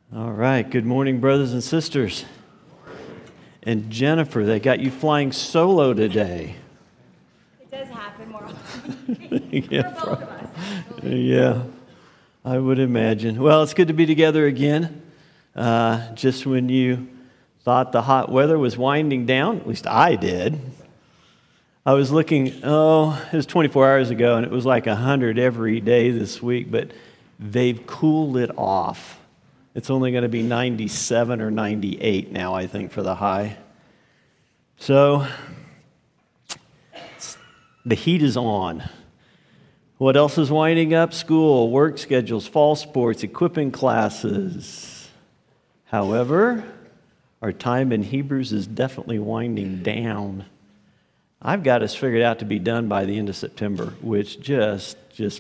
All right. Good morning, brothers and sisters. And Jennifer, they got you flying solo today. It does happen more often. Yeah, For both of us. Yeah, I would imagine. Well, it's good to be together again. Just when you thought the hot weather was winding down, at least I did. I was looking, it was 24 hours ago, and it was like 100 every day this week, but they've cooled it off. It's only going to be 97 or 98 now, I think, for the high. So, the heat is on. What else is winding up? School, work schedules, fall sports, equipping classes. However, our time in Hebrews is definitely winding down. I've got us figured out to be done by the end of September, which just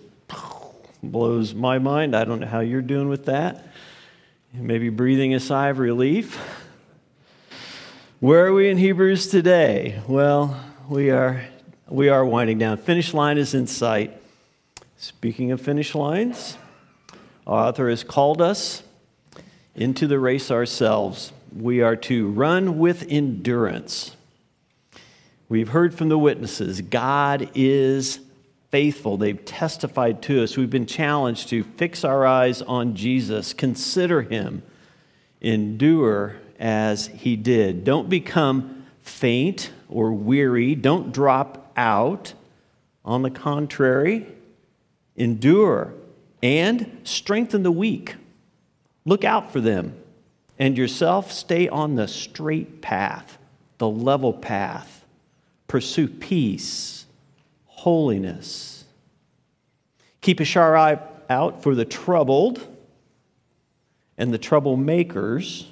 blows my mind. I don't know how you're doing with that. Maybe breathing a sigh of relief. Where are we in Hebrews today? Well, we are winding down. Finish line is in sight. Speaking of finish lines, our author has called us into the race ourselves. We are to run with endurance. We've heard from the witnesses. God is faithful. They've testified to us. We've been challenged to fix our eyes on Jesus, consider him, endure as he did. Don't become faint or weary. Don't drop out. On the contrary, endure and strengthen the weak. Look out for them. And yourself, stay on the straight path, the level path. Pursue peace, holiness. Keep a sharp eye out for the troubled and the troublemakers.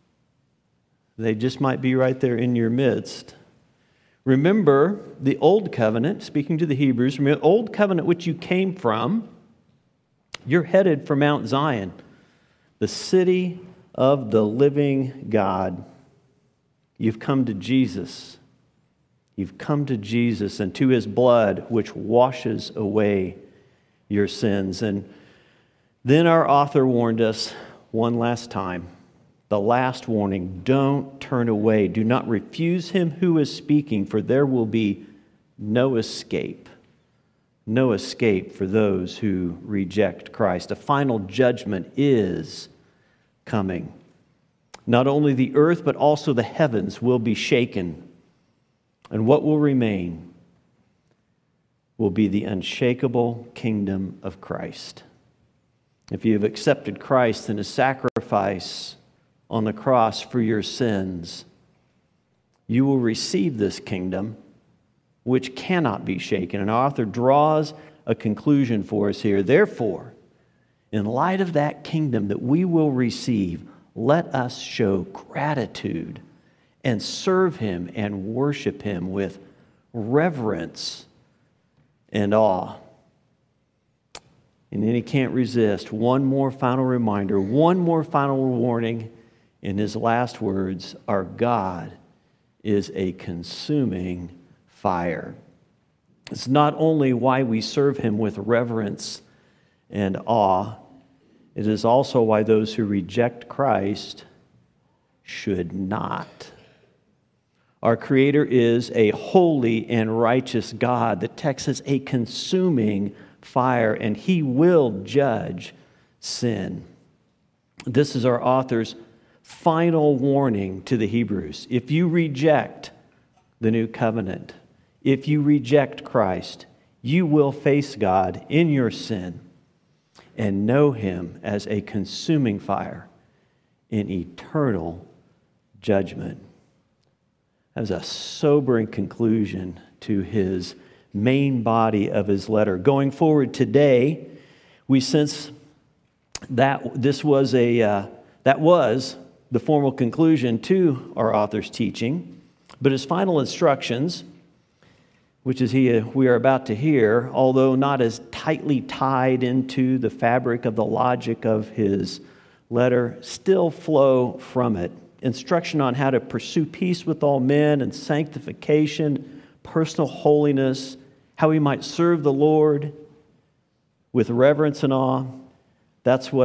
They just might be right there in your midst. Remember the old covenant, speaking to the Hebrews, remember the old covenant which you came from. You're headed for Mount Zion, the city of the living God. You've come to Jesus. You've come to Jesus and to his blood, which washes away your sins. And then our author warned us one last time. The last warning, don't turn away. Do not refuse him who is speaking, for there will be no escape. No escape for those who reject Christ. A final judgment is coming. Not only the earth, but also the heavens will be shaken. And what will remain will be the unshakable kingdom of Christ. If you have accepted Christ and his sacrifice on the cross for your sins, you will receive this kingdom which cannot be shaken. And our author draws a conclusion for us here. Therefore, in light of that kingdom that we will receive, let us show gratitude and serve him and worship him with reverence and awe. And then he can't resist. One more final reminder, one more final warning in his last words. Our God is a consuming fire. It's not only why we serve him with reverence and awe, it is also why those who reject Christ should not. Our Creator is a holy and righteous God. The text says a consuming fire, and he will judge sin. This is our author's final warning to the Hebrews. If you reject the new covenant, if you reject Christ, you will face God in your sin and know him as a consuming fire in eternal judgment. That was a sobering conclusion to his main body of his letter. Going forward today, we sense that this was that was the formal conclusion to our author's teaching, but his final instructions, which is we are about to hear, although not as tightly tied into the fabric of the logic of his letter, still flow from it. Instruction on how to pursue peace with all men and sanctification, personal holiness, how we might serve the Lord with reverence and awe. That's what's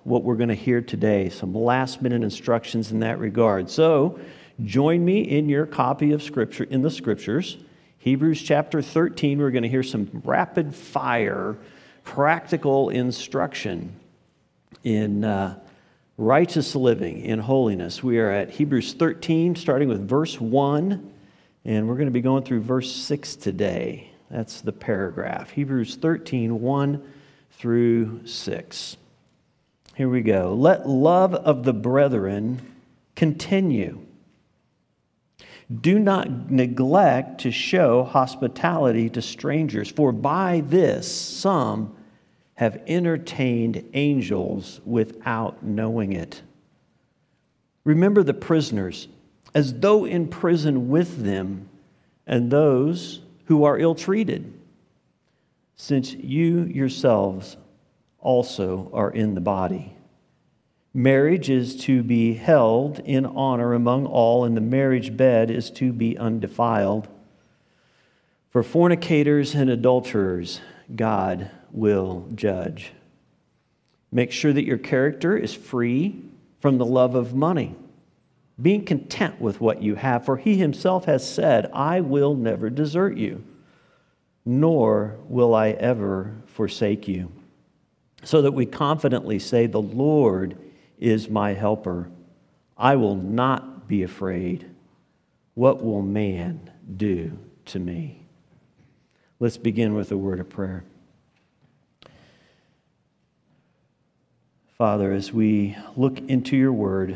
what we're going to hear today, some last-minute instructions in that regard. So, join me in your copy of Scripture, in the Scriptures. Hebrews chapter 13, we're going to hear some rapid-fire, practical instruction in righteous living, in holiness. We are at Hebrews 13, starting with verse 1, and we're going to be going through verse 6 today. That's the paragraph. Hebrews 13, 1 through 6. Here we go. Let love of the brethren continue. Do not neglect to show hospitality to strangers, for by this some have entertained angels without knowing it. Remember the prisoners, as though in prison with them, and those who are ill-treated, since you yourselves also are in the body. Marriage is to be held in honor among all, and the marriage bed is to be undefiled. For fornicators and adulterers, God will judge. Make sure that your character is free from the love of money, being content with what you have, for he himself has said, I will never desert you, nor will I ever forsake you. So that we confidently say, the Lord is my helper. I will not be afraid. What will man do to me? Let's begin with a word of prayer. Father, as we look into your word,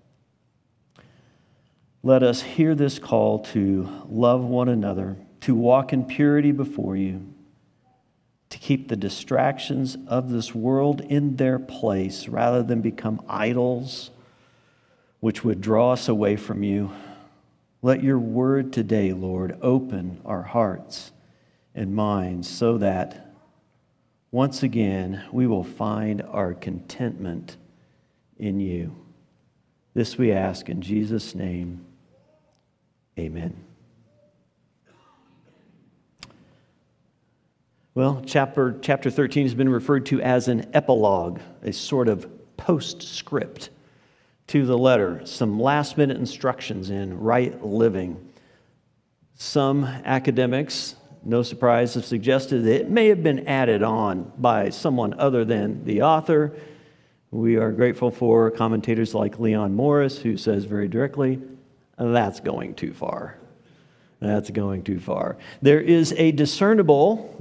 let us hear this call to love one another, to walk in purity before you, to keep the distractions of this world in their place rather than become idols which would draw us away from you. Let your word today, Lord, open our hearts and minds so that once again we will find our contentment in you. This we ask in Jesus' name. Amen. Well, chapter 13 has been referred to as an epilogue, a sort of postscript to the letter, some last-minute instructions in right living. Some academics, no surprise, have suggested that it may have been added on by someone other than the author. We are grateful for commentators like Leon Morris, who says very directly, that's going too far. That's going too far. There is no discernible,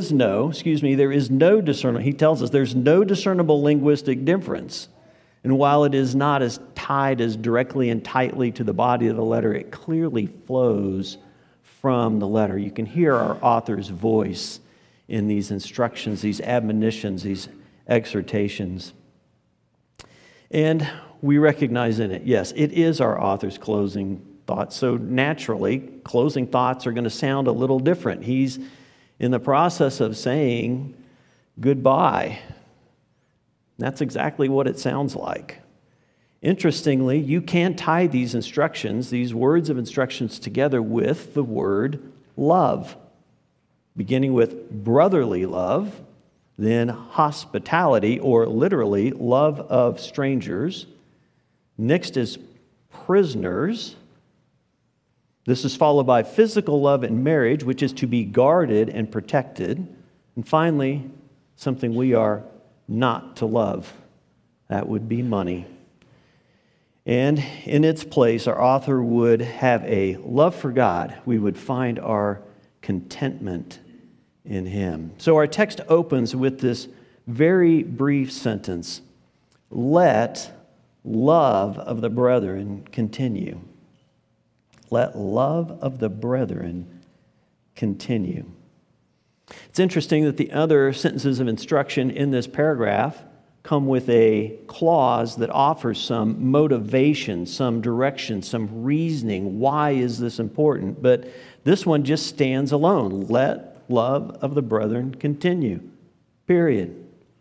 he tells us there's no discernible linguistic difference. And while it is not as tied as directly and tightly to the body of the letter, it clearly flows from the letter. You can hear our author's voice in these instructions, these admonitions, these exhortations. And we recognize in it, yes, it is our author's closing thoughts. So naturally, closing thoughts are going to sound a little different. He's in the process of saying goodbye. That's exactly what it sounds like. Interestingly, you can tie these instructions, these words of instructions together with the word love, beginning with brotherly love, then hospitality, or literally love of strangers. Next is prisoners. This is followed by physical love in marriage, which is to be guarded and protected. And finally, something we are not to love. That would be money. And in its place, our author would have a love for God. We would find our contentment in Him. So our text opens with this very brief sentence: let love of the brethren continue. Let love of the brethren continue. It's interesting that the other sentences of instruction in this paragraph come with a clause that offers some motivation, some direction, some reasoning. Why is this important? But this one just stands alone. Let love of the brethren continue. Period.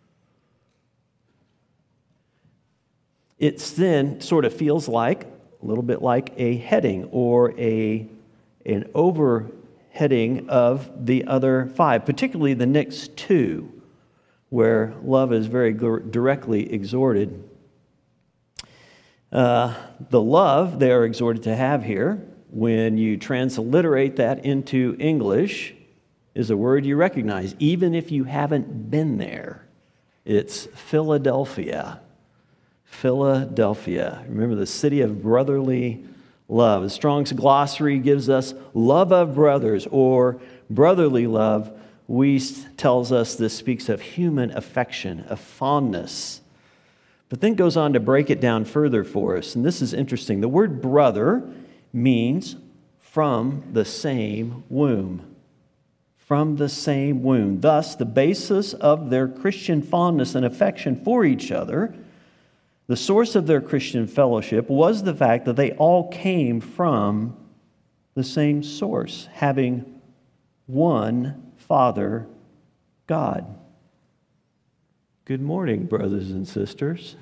It's then sort of feels like a little bit like a heading or an overheading of the other five, particularly the next two. where love is very directly exhorted. The love they are exhorted to have here, when you transliterate that into English, is a word you recognize, even if you haven't been there. It's Philadelphia. Philadelphia. Remember, the city of brotherly love. The Strong's Glossary gives us love of brothers, or brotherly love. Wuest tells us this speaks of human affection, of fondness. But then goes on to break it down further for us. And this is interesting. The word brother means from the same womb. From the same womb. Thus, the basis of their Christian fondness and affection for each other, the source of their Christian fellowship, was the fact that they all came from the same source, having one Father, God. Good morning, brothers and sisters.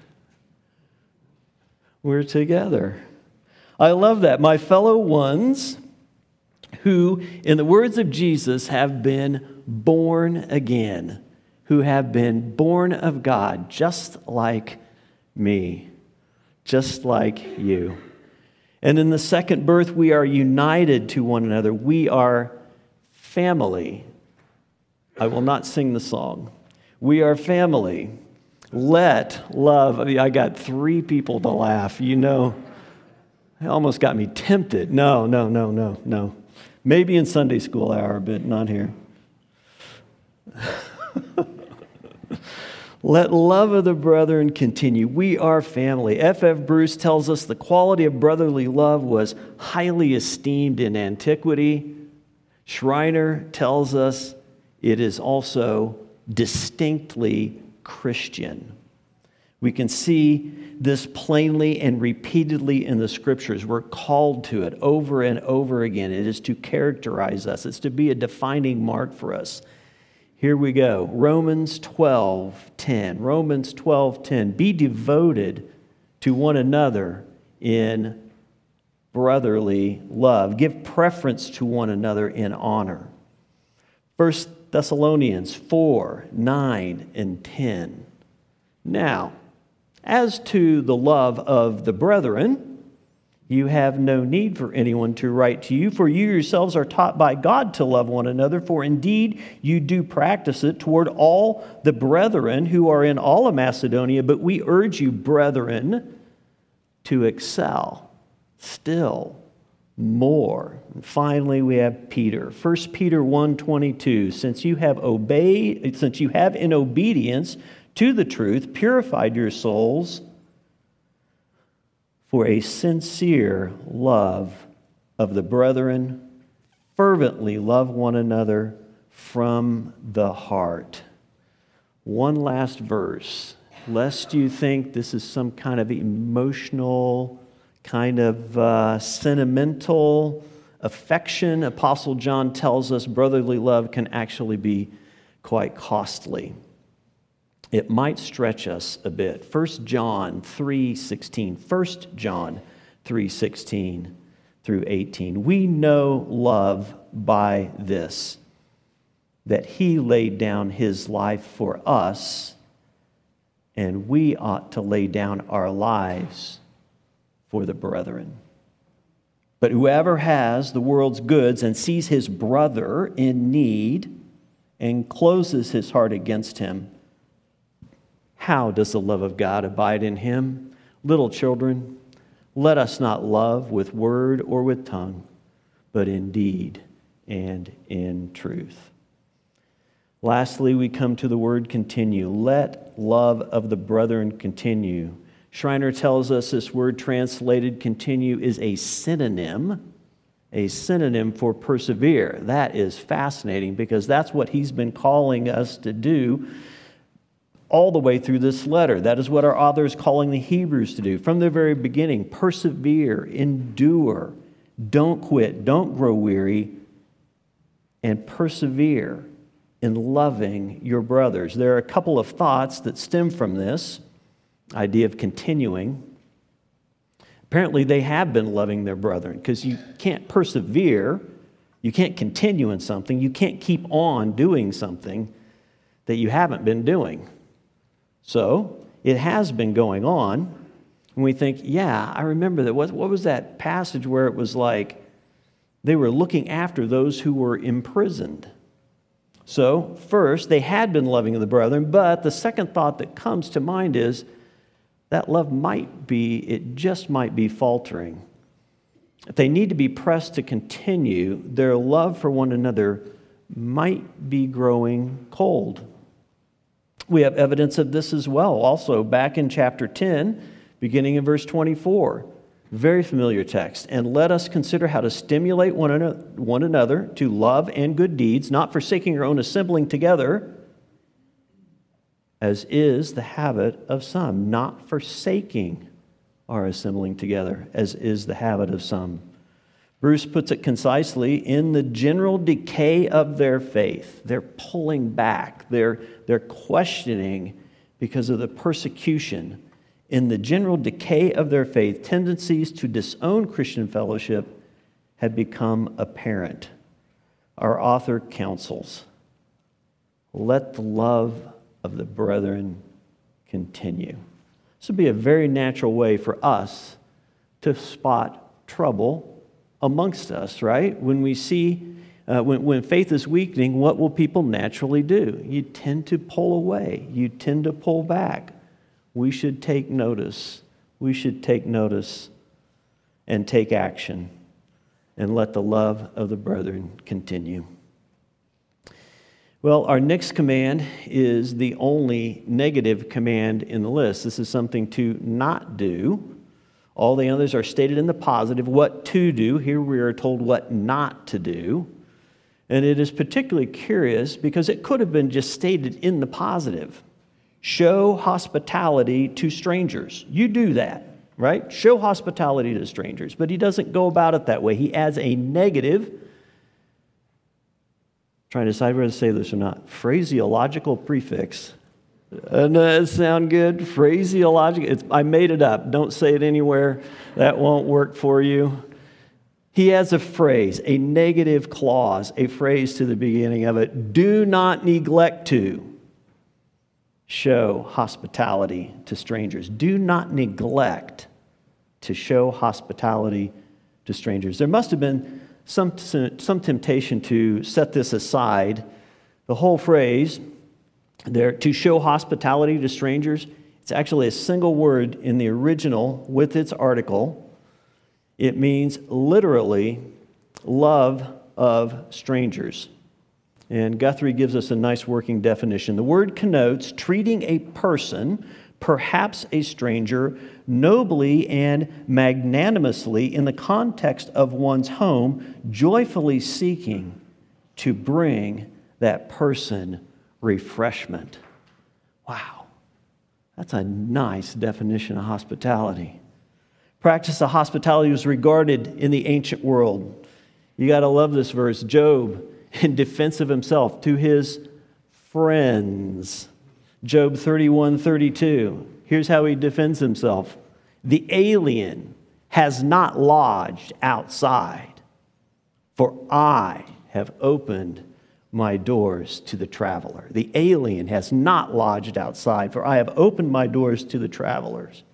We're together. I love that. My fellow ones who, in the words of Jesus, have been born again, who have been born of God, just like me, just like you. And in the second birth, we are united to one another. We are family. I will not sing the song. We are family. Let love. I got 3 people to laugh. You know, it almost got me tempted. No. Maybe in Sunday school hour, but not here. Let love of the brethren continue. We are family. F.F. Bruce tells us the quality of brotherly love was highly esteemed in antiquity. Schreiner tells us it is also distinctly Christian. We can see this plainly and repeatedly in the Scriptures. We're called to it over and over again. It is to characterize us. It's to be a defining mark for us. Here we go. Romans 12:10. Romans 12:10. Be devoted to one another in brotherly love. Give preference to one another in honor. 1 Thessalonians 4:9 and 10. Now, as to the love of the brethren, you have no need for anyone to write to you, for you yourselves are taught by God to love one another, for indeed you do practice it toward all the brethren who are in all of Macedonia, but we urge you, brethren, to excel still more. And finally, we have Peter. 1 Peter 1:22, since you have in obedience to the truth purified your souls for a sincere love of the brethren, fervently love one another from the heart. One last verse, lest you think this is some kind of emotional, kind of sentimental affection. Apostle John tells us brotherly love can actually be quite costly. It might stretch us a bit. 1 John 3:16. 1 John 3:16 through 18. We know love by this, that he laid down his life for us, and we ought to lay down our lives for the brethren. But whoever has the world's goods and sees his brother in need and closes his heart against him, how does the love of God abide in him? Little children, let us not love with word or with tongue, but in deed and in truth. Lastly, we come to the word continue. Let love of the brethren continue. Schreiner tells us this word translated continue is a synonym for persevere. That is fascinating because that's what he's been calling us to do all the way through this letter. That is what our author is calling the Hebrews to do. From the very beginning, persevere, endure, don't quit, don't grow weary, and persevere in loving your brothers. There are a couple of thoughts that stem from this idea of continuing. Apparently, they have been loving their brethren because you can't persevere, you can't continue in something, you can't keep on doing something that you haven't been doing. So it has been going on. And we think, yeah, I remember that. What was that passage where it was like they were looking after those who were imprisoned? So first, they had been loving the brethren, but the second thought that comes to mind is that love just might be faltering. If they need to be pressed to continue, their love for one another might be growing cold. We have evidence of this as well. Also, back in chapter 10, beginning in verse 24, very familiar text. And let us consider how to stimulate one another to love and good deeds, not forsaking our own assembling together, as is the habit of some. Not forsaking our assembling together, as is the habit of some. Bruce puts it concisely, in the general decay of their faith. They're pulling back. They're questioning because of the persecution. In the general decay of their faith, tendencies to disown Christian fellowship had become apparent. Our author counsels, let the love of the brethren continue. This would be a very natural way for us to spot trouble amongst us, right? When we see, when faith is weakening, what will people naturally do? You tend to pull away. You tend to pull back. We should take notice. We should take notice and take action and let the love of the brethren continue. Well, our next command is the only negative command in the list. This is something to not do. All the others are stated in the positive, what to do. Here we are told what not to do. And it is particularly curious because it could have been just stated in the positive. Show hospitality to strangers. You do that, right? Show hospitality to strangers. But he doesn't go about it that way. He adds a negative, trying to decide whether to say this or not, phraseological prefix. Doesn't that sound good? Phraseological. I made it up. Don't say it anywhere. That won't work for you. He adds a phrase, a negative clause, a phrase to the beginning of it. Do not neglect to show hospitality to strangers. Do not neglect to show hospitality to strangers. There must have been some temptation to set this aside. The whole phrase there, to show hospitality to strangers, it's actually a single word in the original with its article. It means literally love of strangers. And Guthrie gives us a nice working definition. The word connotes treating a person, perhaps a stranger, nobly and magnanimously in the context of one's home, joyfully seeking to bring that person refreshment. Wow, that's a nice definition of hospitality. Practice of hospitality was regarded in the ancient world. You got to love this verse. Job, in defense of himself, to his friends. Job 31:32. Here's how he defends himself. The alien has not lodged outside, for I have opened my doors to the traveler. The alien has not lodged outside, for I have opened my doors to the travelers.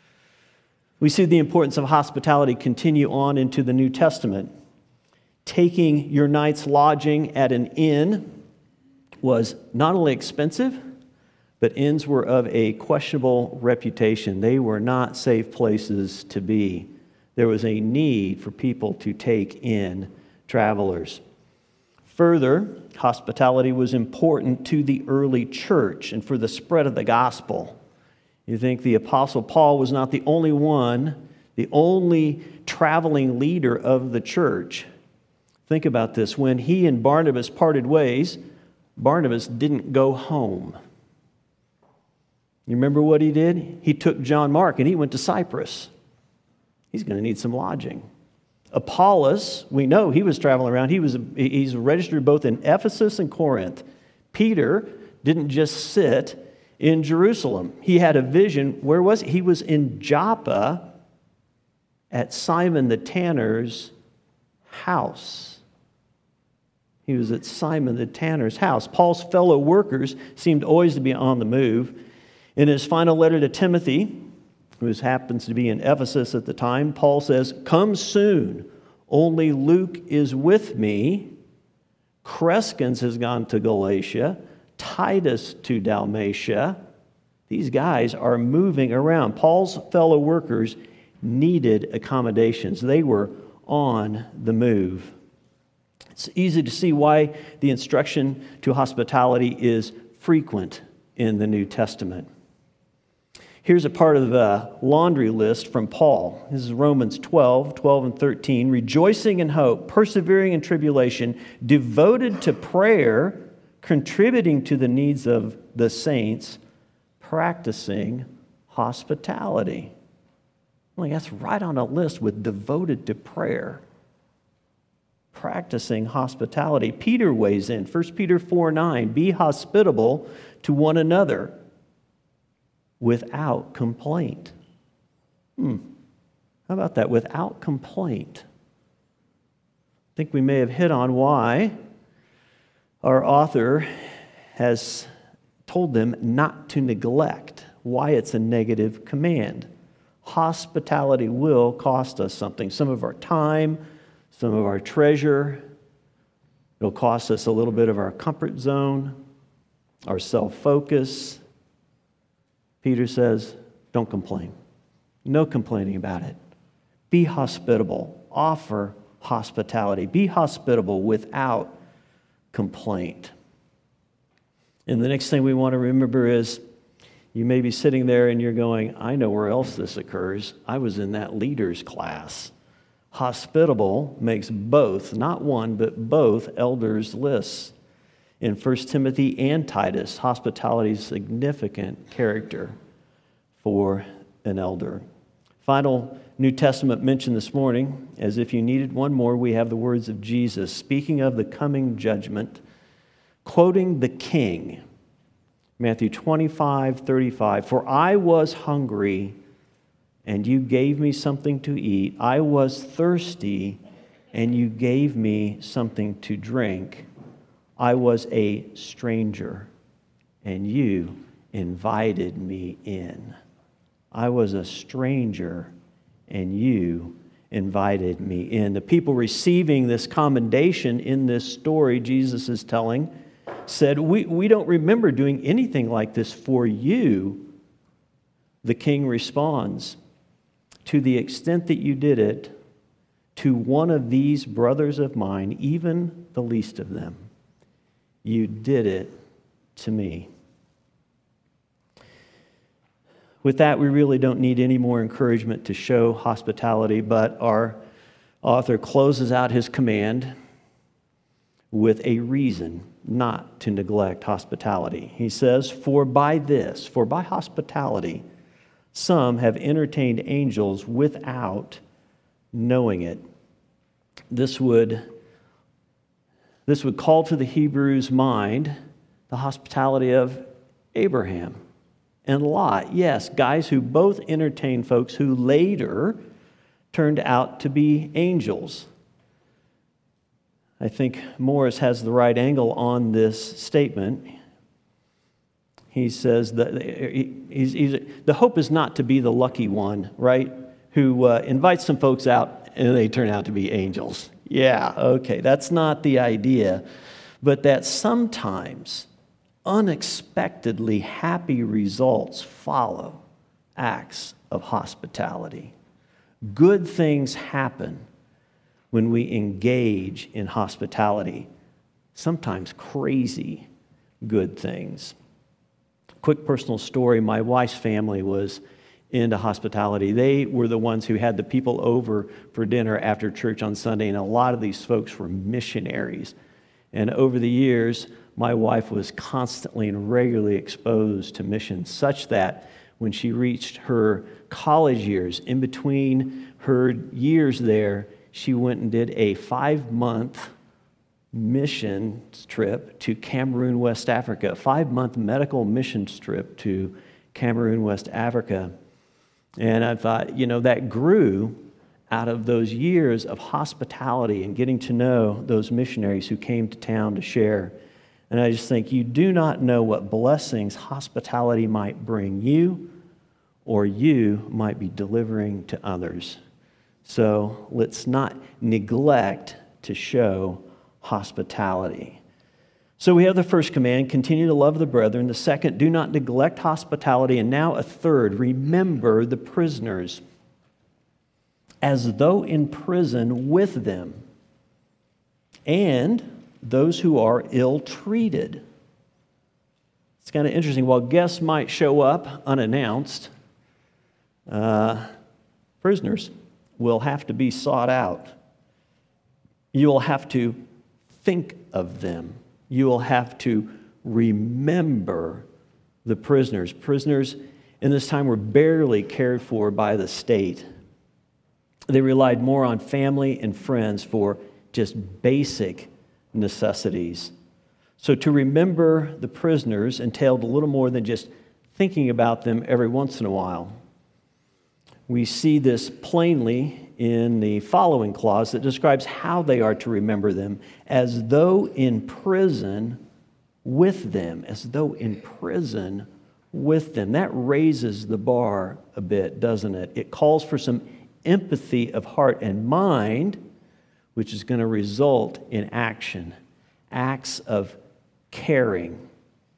We see the importance of hospitality continue on into the New Testament. Taking your night's lodging at an inn was not only expensive, but inns were of a questionable reputation. They were not safe places to be. There was a need for people to take in travelers. Further, hospitality was important to the early church and for the spread of the gospel. You think the Apostle Paul was not the only one, the only traveling leader of the church. Think about this. When he and Barnabas parted ways, Barnabas didn't go home. You remember what he did? He took John Mark and he went to Cyprus. He's going to need some lodging. Apollos, we know he was traveling around. He's registered both in Ephesus and Corinth. Peter didn't just sit in Jerusalem. He had a vision. Where was he? He was in Joppa at Simon the tanner's house. He was at Simon the tanner's house. Paul's fellow workers seemed always to be on the move. In his final letter to Timothy, who happens to be in Ephesus at the time, Paul says, "Come soon, only Luke is with me. Crescens has gone to Galatia, Titus to Dalmatia." These guys are moving around. Paul's fellow workers needed accommodations. They were on the move. It's easy to see why the instruction to hospitality is frequent in the New Testament. Here's a part of the laundry list from Paul. This is Romans 12 and 13. "Rejoicing in hope, persevering in tribulation, devoted to prayer, contributing to the needs of the saints, practicing hospitality." Well, that's right on a list with devoted to prayer. Practicing hospitality. Peter weighs in, 1 Peter 4:9, "Be hospitable to one another without complaint." How about that? Without complaint. I think we may have hit on why our author has told them not to neglect, why it's a negative command. Hospitality will cost us something, some of our time, some of our treasure. It'll cost us a little bit of our comfort zone, our self-focus. Peter says, don't complain. No complaining about it. Be hospitable. Offer hospitality. Be hospitable without complaint. And the next thing we want to remember is you may be sitting there and you're going, I know where else this occurs. I was in that leaders class. Hospitable makes both, not one, but both elders' lists. In 1 Timothy and Titus, hospitality is significant character for an elder. Final New Testament mention this morning, as if you needed one more, we have the words of Jesus, speaking of the coming judgment, quoting the King, Matthew 25:35, "For I was hungry, and you gave me something to eat. I was thirsty, and you gave me something to drink. I was a stranger, and you invited me in." I was a stranger, and you invited me in. The people receiving this commendation in this story Jesus is telling said, we don't remember doing anything like this for you. The king responds, "To the extent that you did it to one of these brothers of mine, even the least of them, you did it to me." With that, we really don't need any more encouragement to show hospitality, but our author closes out his command with a reason not to neglect hospitality. He says, for by hospitality, some have entertained angels without knowing it." This would call to the Hebrews' mind the hospitality of Abraham and Lot. Yes, guys who both entertained folks who later turned out to be angels. I think Morris has the right angle on this statement. He says that the hope is not to be the lucky one, right? Who invites some folks out and they turn out to be angels. Yeah, okay, that's not the idea. But that sometimes unexpectedly happy results follow acts of hospitality. Good things happen when we engage in hospitality, sometimes crazy good things. Quick personal story, my wife's family was into hospitality. They were the ones who had the people over for dinner after church on Sunday, and a lot of these folks were missionaries. And over the years, my wife was constantly and regularly exposed to missions, such that when she reached her college years, in between her years there, she went and did a 5-month mission trip to Cameroon, West Africa, a 5-month medical mission trip to Cameroon, West Africa. And I thought, that grew out of those years of hospitality and getting to know those missionaries who came to town to share. And I just think you do not know what blessings hospitality might bring you or you might be delivering to others. So let's not neglect to show hospitality. So we have the first command, continue to love the brethren. The second, do not neglect hospitality. And now a third, remember the prisoners as though in prison with them, and those who are ill-treated. It's kind of interesting. While guests might show up unannounced, prisoners will have to be sought out. You will have to think of them. You will have to remember the prisoners. Prisoners in this time were barely cared for by the state. They relied more on family and friends for just basic necessities. So to remember the prisoners entailed a little more than just thinking about them every once in a while. We see this plainly in the following clause that describes how they are to remember them, as though in prison with them, as though in prison with them. That raises the bar a bit, doesn't it? It calls for some empathy of heart and mind, which is going to result in action, acts of caring.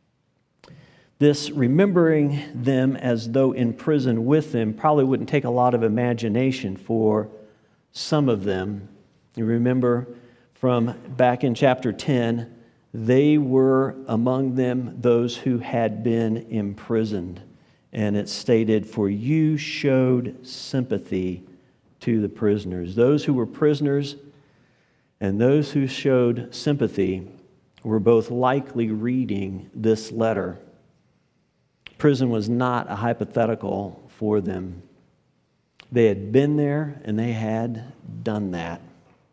This remembering them as though in prison with them probably wouldn't take a lot of imagination for some of them. You remember from back in chapter 10, they were among them those who had been imprisoned. And it stated, for you showed sympathy to the prisoners. Those who were prisoners and those who showed sympathy were both likely reading this letter. Prison was not a hypothetical for them. They had been there and they had done that.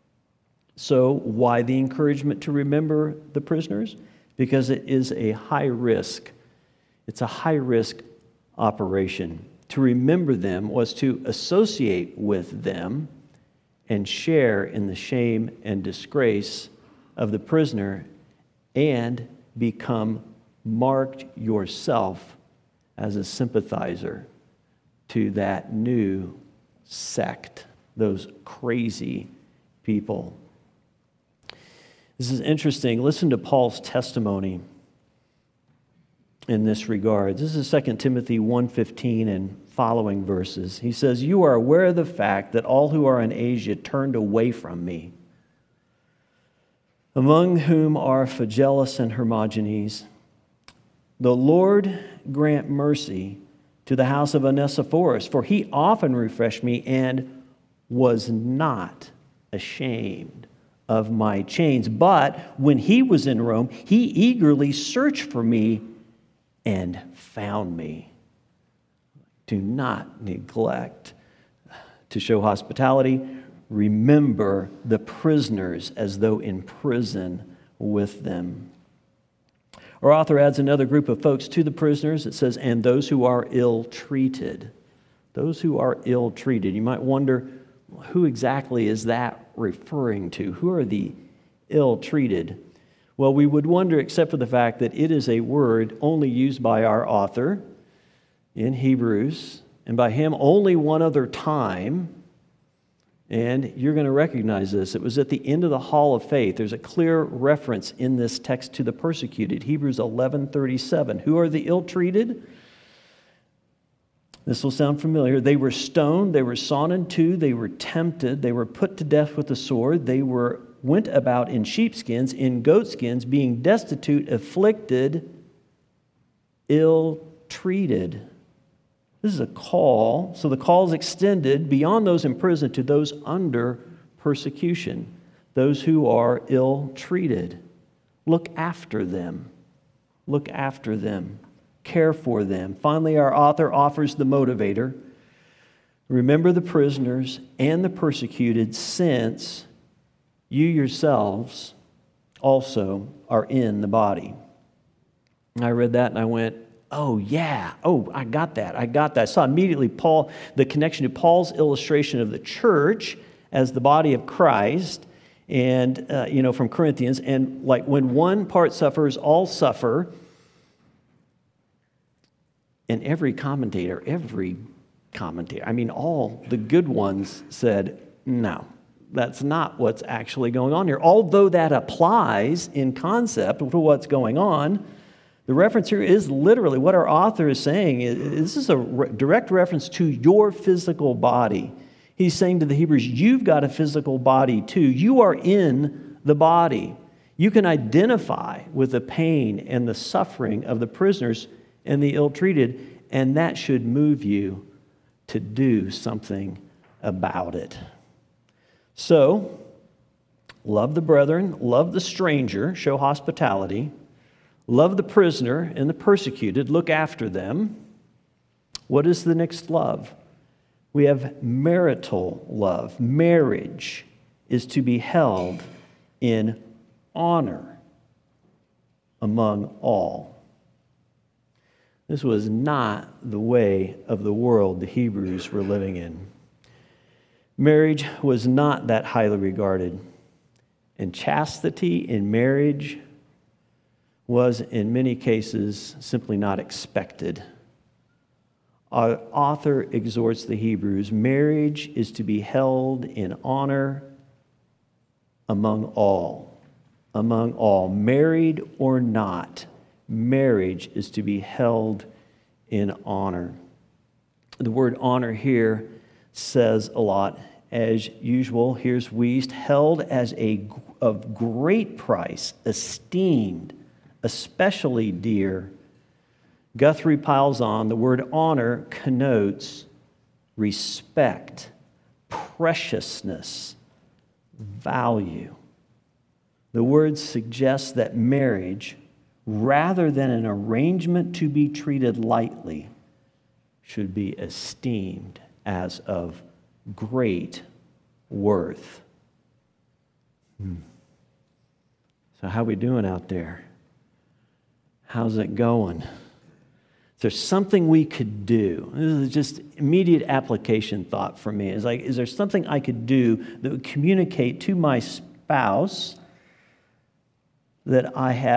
So why the encouragement to remember the prisoners? Because it is a high risk. It's a high risk operation. To remember them was to associate with them and share in the shame and disgrace of the prisoner and become marked yourself as a sympathizer to that new sect, those crazy people. This is interesting. Listen to Paul's testimony in this regard. This is 2 Timothy 1:15 and following verses. He says, you are aware of the fact that all who are in Asia turned away from me, among whom are Phygellus and Hermogenes. The Lord grant mercy to the house of Onesiphorus, for he often refreshed me and was not ashamed of my chains. But when he was in Rome, he eagerly searched for me and found me. Do not neglect to show hospitality. Remember the prisoners as though in prison with them. Our author adds another group of folks to the prisoners. It says, and those who are ill-treated. Those who are ill-treated. You might wonder, who exactly is that referring to? Who are the ill-treated? Well, we would wonder, except for the fact that it is a word only used by our author in Hebrews, and by him only one other time. And you're going to recognize this. It was at the end of the Hall of Faith. There's a clear reference in this text to the persecuted. Hebrews 11:37. Who are the ill-treated? This will sound familiar. They were stoned, they were sawn in two, they were tempted, they were put to death with the sword, they went about in sheepskins, in goatskins, being destitute, afflicted, ill-treated. This is a call. So the call is extended beyond those in prison to those under persecution, those who are ill-treated. Look after them. Look after them. Care for them. Finally, our author offers the motivator. Remember the prisoners and the persecuted, since you yourselves also are in the body. I read that and I went, Oh, yeah. Oh, I got that. I saw immediately the connection to Paul's illustration of the church as the body of Christ, and, from Corinthians. And like when one part suffers, all suffer. And every commentator, all the good ones said, no, that's not what's actually going on here. Although that applies in concept to what's going on, the reference here is literally what our author is saying. This is a direct reference to your physical body. He's saying to the Hebrews, you've got a physical body too. You are in the body. You can identify with the pain and the suffering of the prisoners and the ill-treated, and that should move you to do something about it. So, love the brethren, love the stranger, show hospitality. Love the prisoner and the persecuted, look after them. What is the next love? We have marital love. Marriage is to be held in honor among all. This was not the way of the world the Hebrews were living in. Marriage was not that highly regarded. And chastity in marriage was in many cases simply not expected. Our author exhorts the Hebrews, marriage is to be held in honor among all. Among all, married or not, marriage is to be held in honor. The word honor here says a lot. As usual, here's Wuest, held as of great price, esteemed, especially dear. Guthrie piles on, the word honor connotes respect, preciousness, value. The word suggests that marriage, rather than an arrangement to be treated lightly, should be esteemed as of great worth. So how are we doing out there? How's it going? Is there something we could do? This is just immediate application thought for me. It's like, is there something I could do that would communicate to my spouse that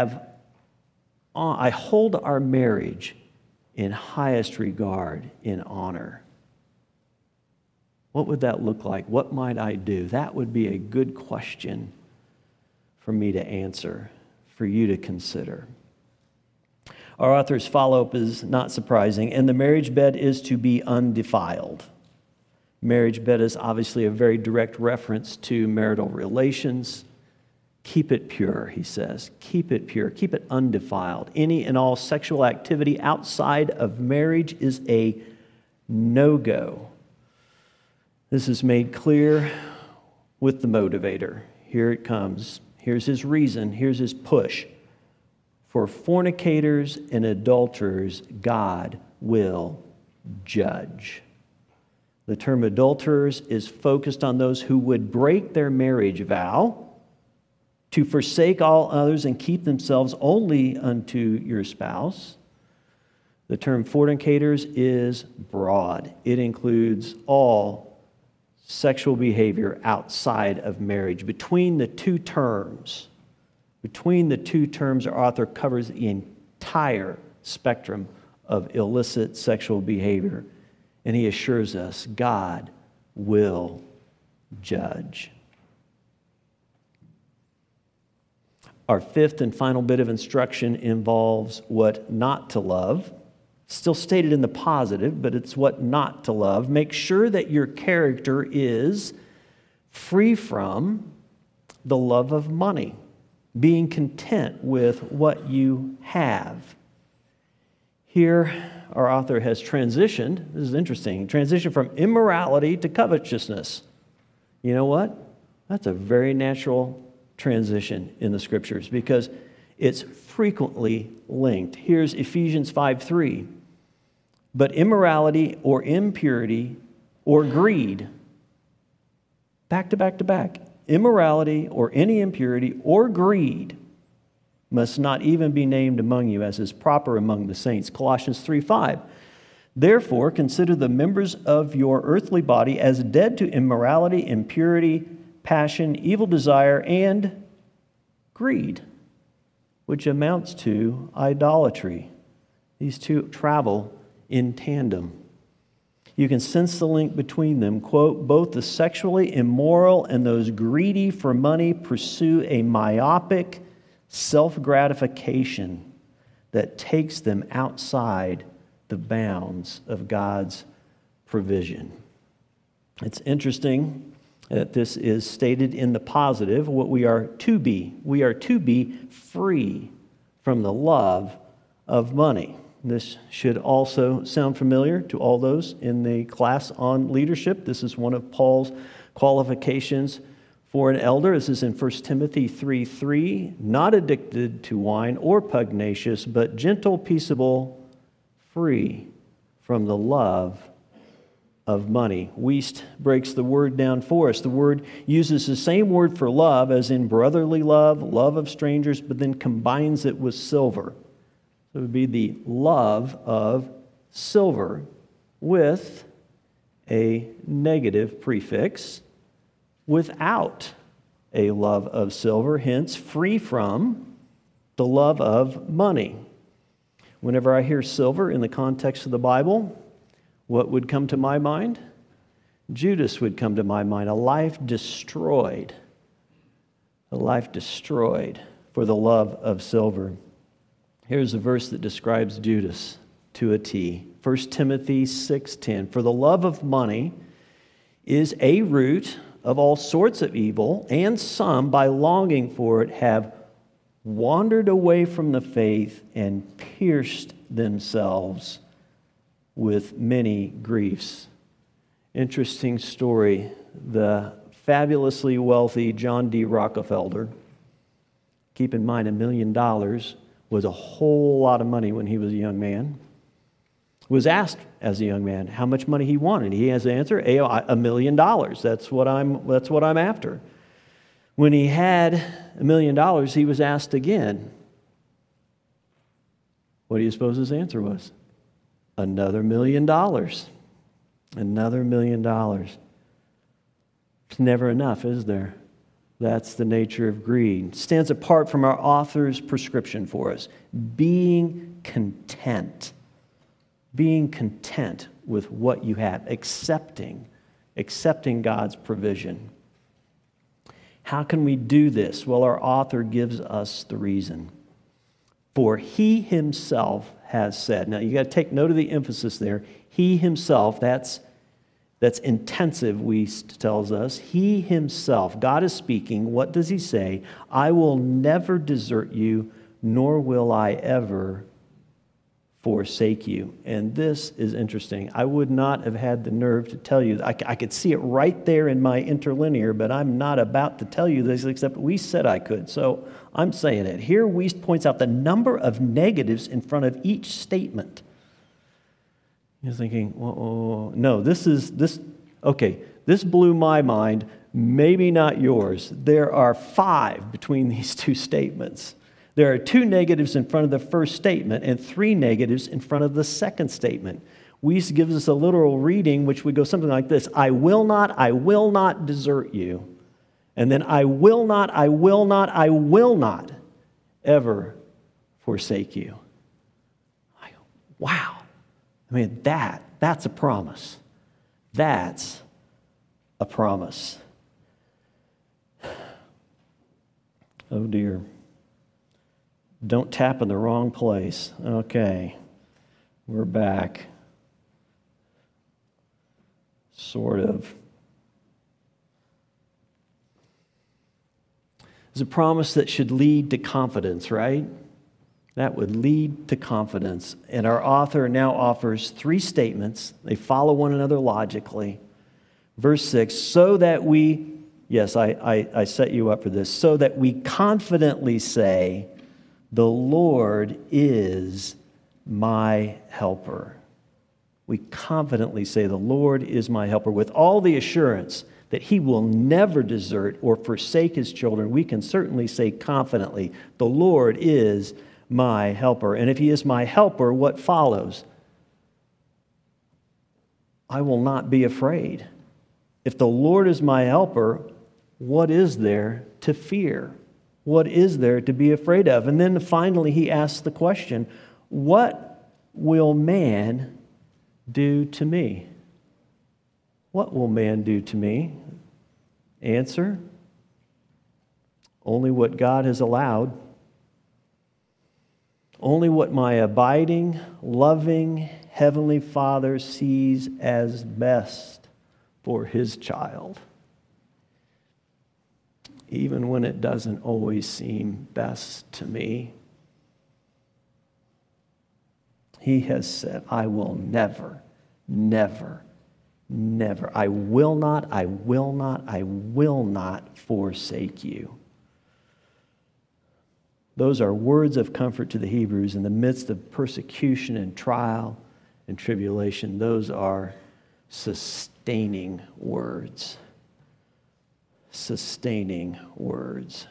I hold our marriage in highest regard, in honor? What would that look like? What might I do? That would be a good question for me to answer, for you to consider. Our author's follow-up is not surprising, and the marriage bed is to be undefiled. Marriage bed is obviously a very direct reference to marital relations. Keep it pure, he says. Keep it pure. Keep it undefiled. Any and all sexual activity outside of marriage is a no-go. This is made clear with the motivator. Here it comes. Here's his reason. Here's his push. For fornicators and adulterers, God will judge. The term adulterers is focused on those who would break their marriage vow to forsake all others and keep themselves only unto your spouse. The term fornicators is broad. It includes all sexual behavior outside of marriage. Between the two terms, our author covers the entire spectrum of illicit sexual behavior. And he assures us God will judge. Our fifth and final bit of instruction involves what not to love. Still stated in the positive, but it's what not to love. Make sure that your character is free from the love of money, being content with what you have. Here, our author has transitioned, this is interesting, transitioned from immorality to covetousness. You know what? That's a very natural transition in the Scriptures because it's frequently linked. Here's Ephesians 5:3. But immorality or impurity or greed, back to back to back, immorality or any impurity or greed must not even be named among you, as is proper among the saints. Colossians 3:5. Therefore, consider the members of your earthly body as dead to immorality, impurity, passion, evil desire, and greed, which amounts to idolatry. These two travel in tandem. You can sense the link between them. Quote, both the sexually immoral and those greedy for money pursue a myopic self-gratification that takes them outside the bounds of God's provision. It's interesting that this is stated in the positive, what we are to be. We are to be free from the love of money. This should also sound familiar to all those in the class on leadership. This is one of Paul's qualifications for an elder. This is in 1 Timothy 3:3, not addicted to wine or pugnacious, but gentle, peaceable, free from the love of money. Wuest breaks the word down for us. The word uses the same word for love as in brotherly love, love of strangers, but then combines it with silver. So it would be the love of silver with a negative prefix without a love of silver, hence free from the love of money. Whenever I hear silver in the context of the Bible, what would come to my mind? Judas would come to my mind, a life destroyed for the love of silver. Here's a verse that describes Judas to a T. 1 Timothy 6:10. For the love of money is a root of all sorts of evil, and some, by longing for it, have wandered away from the faith and pierced themselves with many griefs. Interesting story. The fabulously wealthy John D. Rockefeller, keep in mind $1 million was a whole lot of money when he was a young man, was asked as a young man how much money he wanted. He has the answer, $1 million. That's what I'm after. When he had $1 million, he was asked again. What do you suppose his answer was? Another $1 million. Another $1 million. It's never enough, is there? That's the nature of greed. It stands apart from our author's prescription for us. Being content. Being content with what you have. Accepting God's provision. How can we do this? Well, our author gives us the reason. For he himself has said. Now, you got to take note of the emphasis there. He himself, that's intensive, Wuest tells us. He himself, God is speaking. What does he say? I will never desert you, nor will I ever forsake you. And this is interesting. I would not have had the nerve to tell you. I could see it right there in my interlinear, but I'm not about to tell you this, except Wuest said I could. So I'm saying it. Here Wuest points out the number of negatives in front of each statement. You're thinking, no, this blew my mind, maybe not yours. There are 5 between these two statements. There are 2 negatives in front of the first statement and 3 negatives in front of the second statement. Wuest gives us a literal reading, which would go something like this: I will not desert you. And then I will not ever forsake you. Wow. I mean, that's a promise. That's a promise. Oh dear. Don't tap in the wrong place. Okay. We're back. Sort of. It's a promise that should lead to confidence, right? That would lead to confidence. And our author now offers 3 statements. They follow one another logically. Verse 6, so that we, yes, I set you up for this, so that we confidently say, the Lord is my helper. We confidently say, the Lord is my helper, with all the assurance that he will never desert or forsake his children, we can certainly say confidently, the Lord is my helper. And if he is my helper, what follows? I will not be afraid. If the Lord is my helper, what is there to fear? What is there to be afraid of? And then finally he asks the question, what will man do to me? What will man do to me? Answer, only what God has allowed. Only what my abiding, loving Heavenly Father sees as best for his child. Even when it doesn't always seem best to me. He has said, I will never, never, never, I will not forsake you. Those are words of comfort to the Hebrews in the midst of persecution and trial and tribulation. Those are sustaining words. Sustaining words.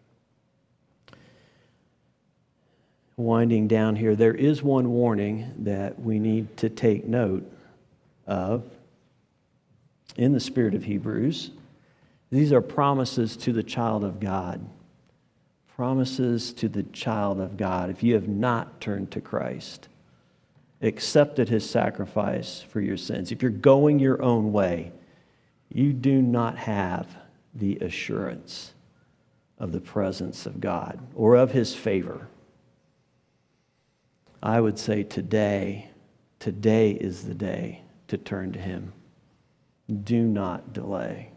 Winding down here, there is one warning that we need to take note of in the spirit of Hebrews. These are promises to the child of God. Promises to the child of God. If you have not turned to Christ, accepted his sacrifice for your sins, if you're going your own way, you do not have the assurance of the presence of God or of his favor. I would say today is the day to turn to him. Do not delay.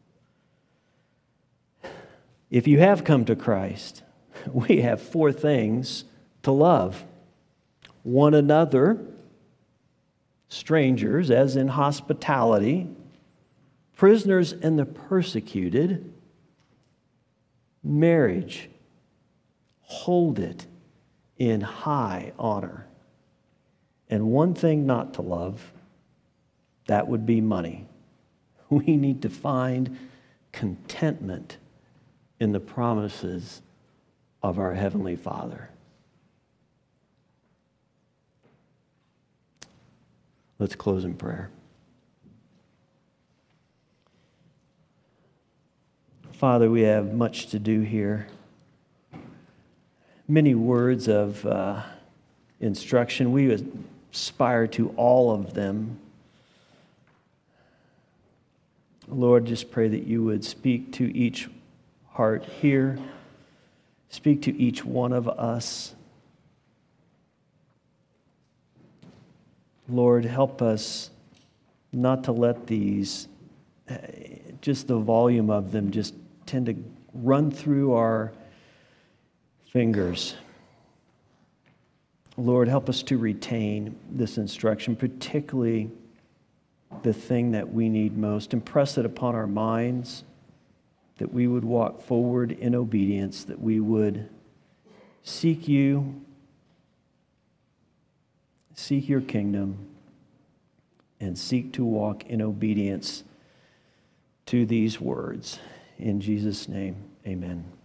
If you have come to Christ, we have 4 things to love. One another, strangers, as in hospitality, prisoners and the persecuted, marriage, hold it in high honor. And one thing not to love, that would be money. We need to find contentment in the promises of our Heavenly Father. Let's close in prayer. Father, we have much to do here. Many words of instruction. We aspire to all of them. Lord, just pray that you would speak to each heart here. Speak to each one of us. Lord, help us not to let these, just the volume of them just tend to run through our fingers. Lord, help us to retain this instruction, particularly the thing that we need most. Impress it upon our minds, that we would walk forward in obedience, that we would seek you, seek your kingdom, and seek to walk in obedience to these words. In Jesus' name, amen.